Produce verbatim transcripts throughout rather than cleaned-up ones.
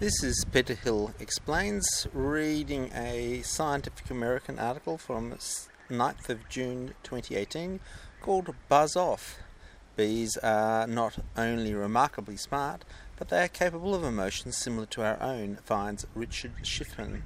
This is Peter Hill Explains, reading a Scientific American article from ninth of June twenty eighteen called Buzz Off. Bees are not only remarkably smart, but they are capable of emotions similar to our own, finds Richard Schiffman.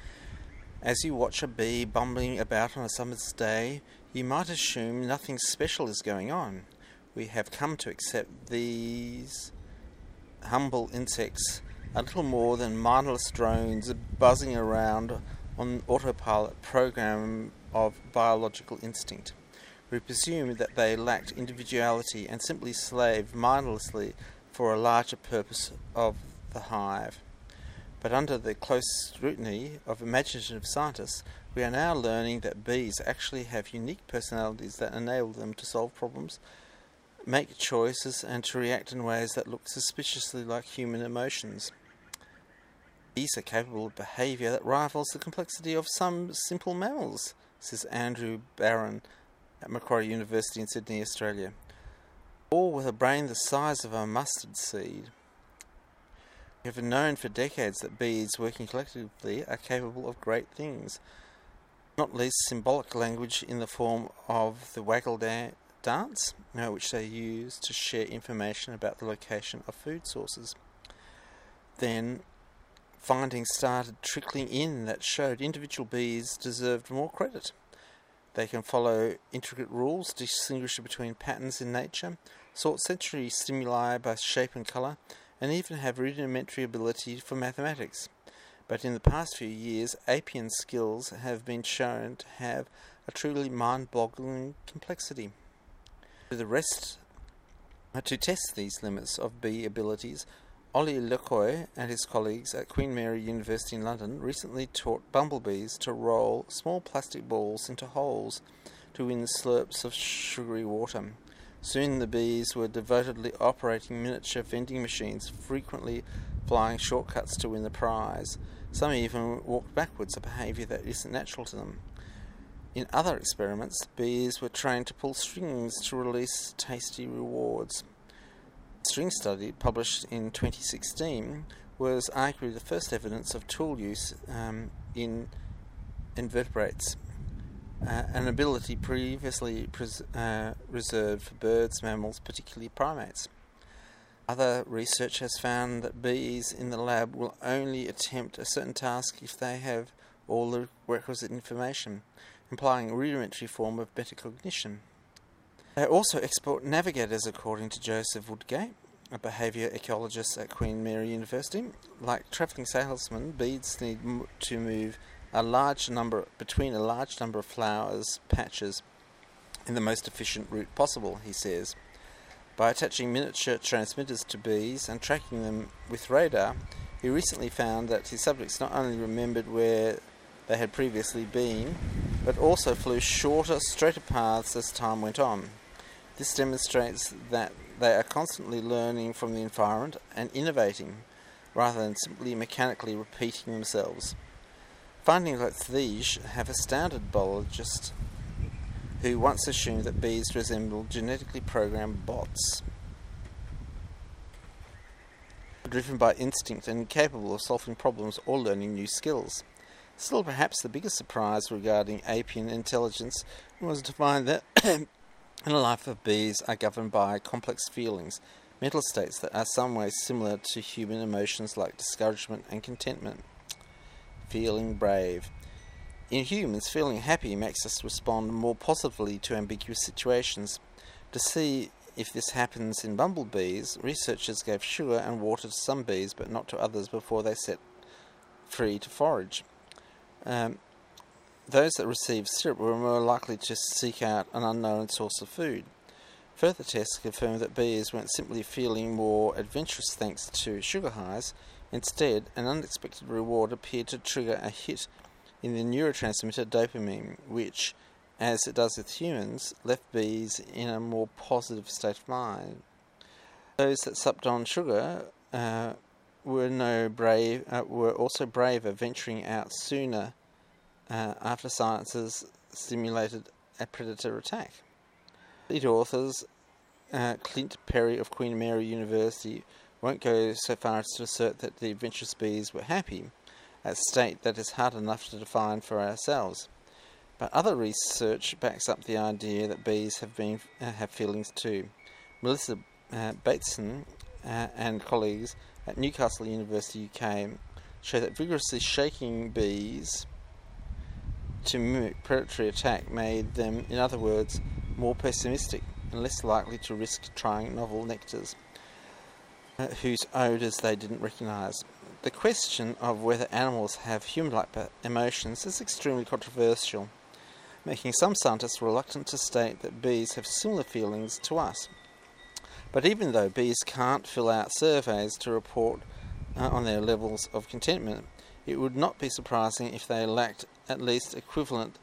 As you watch a bee bumbling about on a summer's day, you might assume nothing special is going on. We have come to accept these humble insects a little more than mindless drones buzzing around on an autopilot program of biological instinct. We presume that they lacked individuality and simply slaved mindlessly for a larger purpose of the hive. But under the close scrutiny of imaginative scientists, we are now learning that bees actually have unique personalities that enable them to solve problems, make choices, and to react in ways that look suspiciously like human emotions. Bees are capable of behaviour that rivals the complexity of some simple mammals, says Andrew Barron at Macquarie University in Sydney, Australia, all with a brain the size of a mustard seed. We have known for decades that bees working collectively are capable of great things, not least symbolic language in the form of the waggle da- dance, which they use to share information about the location of food sources. Then findings started trickling in that showed individual bees deserved more credit. They can follow intricate rules, distinguish between patterns in nature, sort sensory stimuli by shape and colour, and even have rudimentary ability for mathematics. But in the past few years, apian skills have been shown to have a truly mind-boggling complexity. To the rest, to test these limits of bee abilities, Ollie Lecoy and his colleagues at Queen Mary University in London recently taught bumblebees to roll small plastic balls into holes to win slurps of sugary water. Soon the bees were devotedly operating miniature vending machines, frequently flying shortcuts to win the prize. Some even walked backwards, a behaviour that isn't natural to them. In other experiments, bees were trained to pull strings to release tasty rewards. A string study published in twenty sixteen was arguably the first evidence of tool use um, in invertebrates, uh, an ability previously pres- uh, reserved for birds, mammals, particularly primates. Other research has found that bees in the lab will only attempt a certain task if they have all the requisite information, implying a rudimentary form of metacognition. They are also expert navigators, according to Joseph Woodgate, a behaviour ecologist at Queen Mary University. Like travelling salesmen, bees need m- to move a large number between a large number of flowers patches in the most efficient route possible, he says. By attaching miniature transmitters to bees and tracking them with radar, he recently found that his subjects not only remembered where they had previously been, but also flew shorter, straighter paths as time went on. This demonstrates that they are constantly learning from the environment and innovating, rather than simply mechanically repeating themselves. Findings like these have astounded biologists, who once assumed that bees resemble genetically programmed bots, driven by instinct and incapable of solving problems or learning new skills. Still, perhaps the biggest surprise regarding apian intelligence was to find that the life of bees are governed by complex feelings, mental states that are some way similar to human emotions like discouragement and contentment. Feeling brave. In humans, feeling happy makes us respond more positively to ambiguous situations. To see if this happens in bumblebees, researchers gave sugar and water to some bees but not to others before they set free to forage. Um, those that received syrup were more likely to seek out an unknown source of food. Further tests confirmed that bees weren't simply feeling more adventurous thanks to sugar highs. Instead, an unexpected reward appeared to trigger a hit in the neurotransmitter dopamine, which, as it does with humans, left bees in a more positive state of mind. Those that supped on sugar uh, were no brave, uh, were also braver, venturing out sooner uh, after scientists stimulated a predator attack. Lead authors uh, Clint Perry of Queen Mary University won't go so far as to assert that the adventurous bees were happy, a state that is hard enough to define for ourselves. But other research backs up the idea that bees have been uh, have feelings too. Melissa uh, Bateson uh, and colleagues at Newcastle University, U K, show that vigorously shaking bees to mimic predatory attack made them, in other words, more pessimistic and less likely to risk trying novel nectars uh, whose odours they didn't recognise. The question of whether animals have human-like emotions is extremely controversial, making some scientists reluctant to state that bees have similar feelings to us. But even though bees can't fill out surveys to report uh, on their levels of contentment, it would not be surprising if they lacked at least equivalent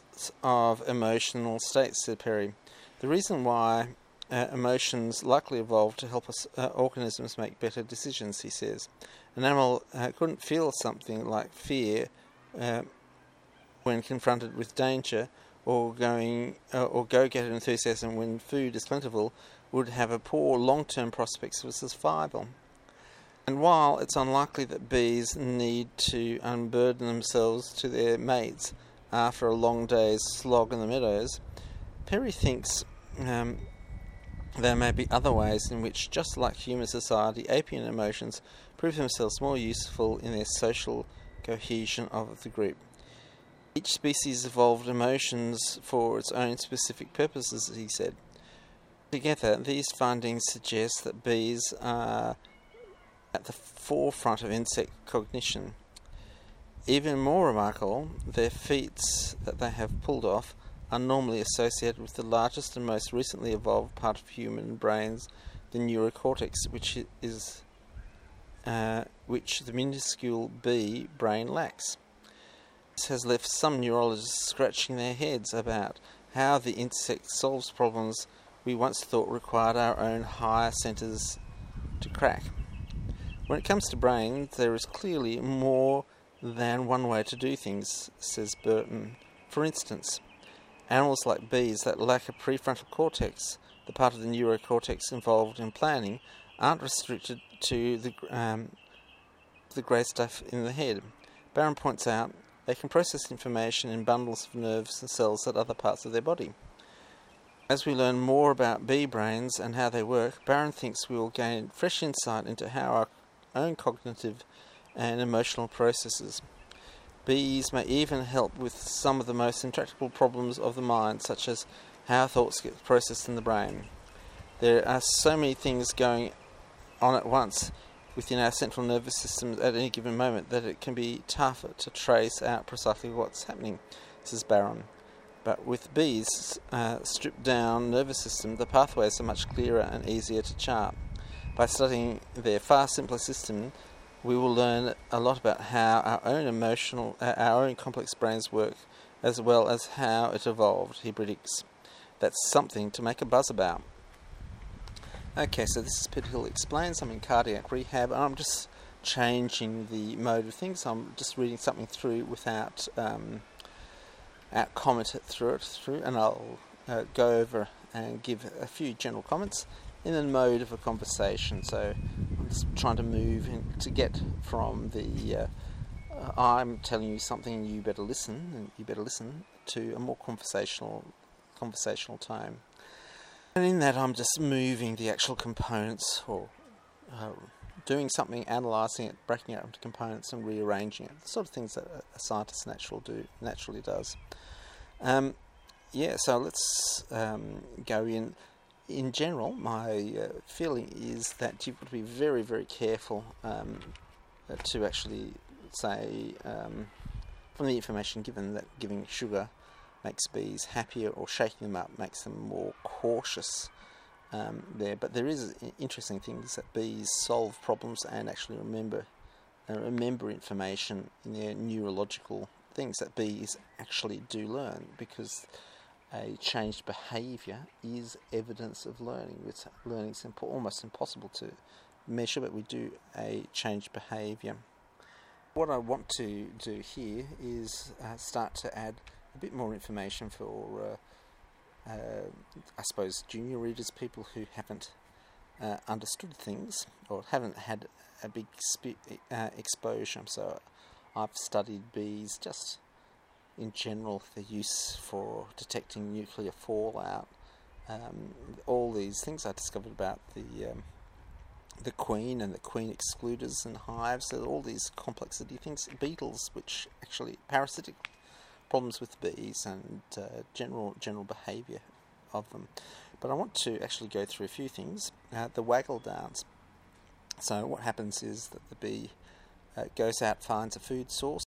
of emotional states, said Perry. The reason why uh, emotions likely evolved to help us uh, organisms make better decisions, he says. An animal uh, couldn't feel something like fear uh, when confronted with danger, or going uh, or go-getter enthusiasm when food is plentiful, would have a poor long-term prospects for survival. And while it's unlikely that bees need to unburden themselves to their mates after a long day's slog in the meadows, Perry thinks um, there may be other ways in which, just like human society, apian emotions prove themselves more useful in their social cohesion of the group. Each species evolved emotions for its own specific purposes, he said. Together, these findings suggest that bees are at the forefront of insect cognition. Even more remarkable, their feats that they have pulled off are normally associated with the largest and most recently evolved part of human brains, the neurocortex, which is uh, which the minuscule bee brain lacks. This has left some neurologists scratching their heads about how the insect solves problems we once thought required our own higher centres to crack. When it comes to brains, there is clearly more than one way to do things, says Burton. For instance, animals like bees that lack a prefrontal cortex, the part of the neurocortex involved in planning, aren't restricted to the um, the grey stuff in the head. Barron points out they can process information in bundles of nerves and cells at other parts of their body. As we learn more about bee brains and how they work, Barron thinks we will gain fresh insight into how our own cognitive and emotional processes. Bees may even help with some of the most intractable problems of the mind, such as how thoughts get processed in the brain. There are so many things going on at once within our central nervous system at any given moment that it can be tough to trace out precisely what's happening, says Barron. But with bees' uh, stripped down nervous system, the pathways are much clearer and easier to chart. By studying their far simpler system, we will learn a lot about how our own emotional, uh, our own complex brains work, as well as how it evolved, he predicts. That's something to make a buzz about. Okay, so this is Peter Hill Explains. I'm in cardiac rehab, and I'm just changing the mode of things. I'm just reading something through without um, out comment it through it through, and I'll uh, go over and give a few general comments in the mode of a conversation. So I'm just trying to move in, to get from the uh, uh, I'm telling you something, you better listen, and you better listen, to a more conversational conversational tone. And in that, I'm just moving the actual components, or uh, doing something, analysing it, breaking it up into components and rearranging it. The sort of things that a scientist natural do, naturally does. Um, yeah, so let's um, go in. In general, my uh, feeling is that you've got to be very, very careful um, uh, to actually say, um, from the information given, that giving sugar makes bees happier, or shaking them up makes them more cautious um, there. But there is interesting things that bees solve problems and actually remember uh, remember information in their neurological things that bees actually do learn, because a changed behaviour is evidence of learning. Which learning is impo- almost impossible to measure, but we do a changed behaviour. What I want to do here is uh, start to add a bit more information for, uh, uh, I suppose, junior readers, people who haven't uh, understood things, or haven't had a big spe- uh, exposure. So I've studied bees just in general, their use for detecting nuclear fallout, um, all these things I discovered about the um, the queen and the queen excluders and hives, so all these complexity things, beetles, which actually parasitic problems with bees and uh, general general behaviour of them. But I want to actually go through a few things. Uh, the waggle dance. So what happens is that the bee uh, goes out, finds a food source.